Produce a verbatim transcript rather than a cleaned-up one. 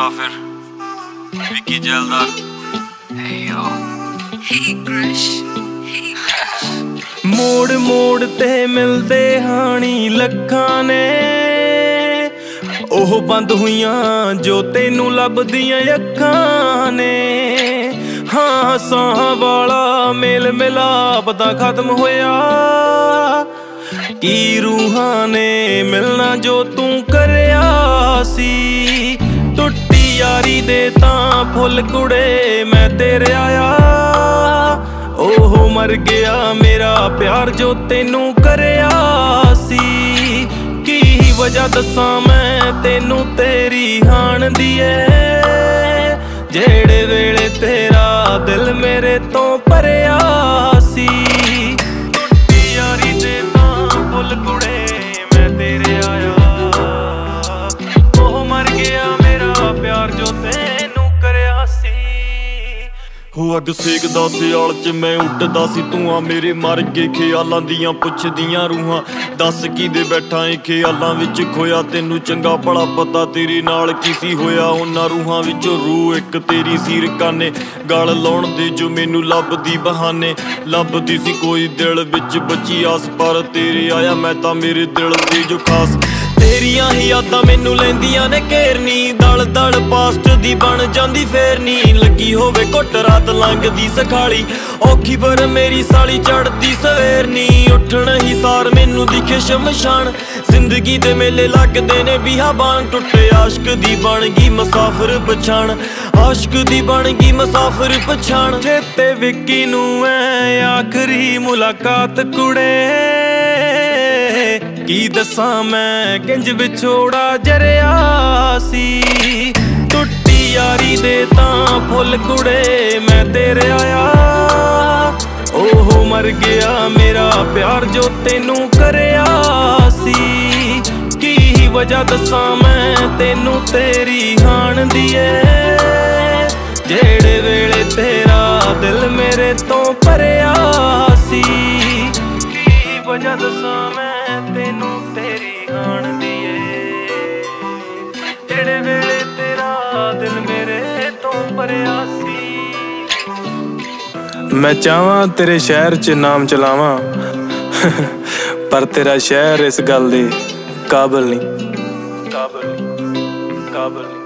मुसाफिर Vicky zaildar. Hey yo, hey crush, hey crush। मोड़ मोड़ ते मिलदे हानी लखां ने, ओह बंद हुईयां जो तेनू लभदियां अखां ने। हाँ साह वाला मेल मिलाप दा खत्म होया, की रूहां ने मिलना जो तू करया सी। टुट्टी यारी दे तां फुल कुड़े मैं तेरे आया, ओह मर गया मेरा प्यार जो तेनू करया सी। की वजह दसां मैं तेनू तेरी हाण दी ऐ, जेड़े वेले तेरा दिल मेरे तो भरिया सी। टुट्टी यारी दे तां फुल कुड़े मैं तेरे आया, ओह मर गया मेरा प्यार जो तेनू करया सी। हो अग सेकदा सियाल च मैं उड्डदा सी धुआं, मेरे मर गए ख्यालां दियां पुछदियां रूहां। दस किदे बैठा ए ख्यालां विच खोया, तेनू चंगा भला पता तेरे नाल की सी होया। उन्हां रूहां विचों रूह इक तेरी सी रकाने, गल लाउण दे जो मैनू लभदी बहाने। लभदी सी कोई दिल विच बची आस, पर तेरे आया मैं तां मेरे दिल दे जो खास। तेरियां ही यादां मैनू लैंदियां ने घेरनी, दल दल पास्ट दी बन जांदी फेरनी। लगी होवे घुट रात लंघदी सखाली, औखी पर मेरी साली चढ़दी सवेरनी। उठण ही सार मैनू दिखे शमशान, जिंदगी दे मेले लगदे ने बियाबान। टुटे आशक दी बन गई मुसाफिर पछाण, आशक दी बन गई मुसाफिर पछाण। चेते विक्की नू ऐ आखरी मुलाकात कुड़े, की दसां मैं किंज विछोड़ा जरिया सी। टुट्टी यारी दे तां फुल कुड़े मैं तेरे आया, ओह मर गया मेरा प्यार जो तेनू करया सी। की वजह दसां मैं तेनू तेरी हाण दी ऐ, जेड़े वेले तेरा दिल मेरे तो भरिया सी। की वजह दसां मैं तेनू तेरी हाण दी ऐ, जेड़े वेले तेरा दिल मेरे तो भरिया सी। मैं चाहवां तेरे शहर च नाम चलावां, पर तेरा शहर इस गल दे काबिल नहीं, काबिल नहीं, काबिल नहीं।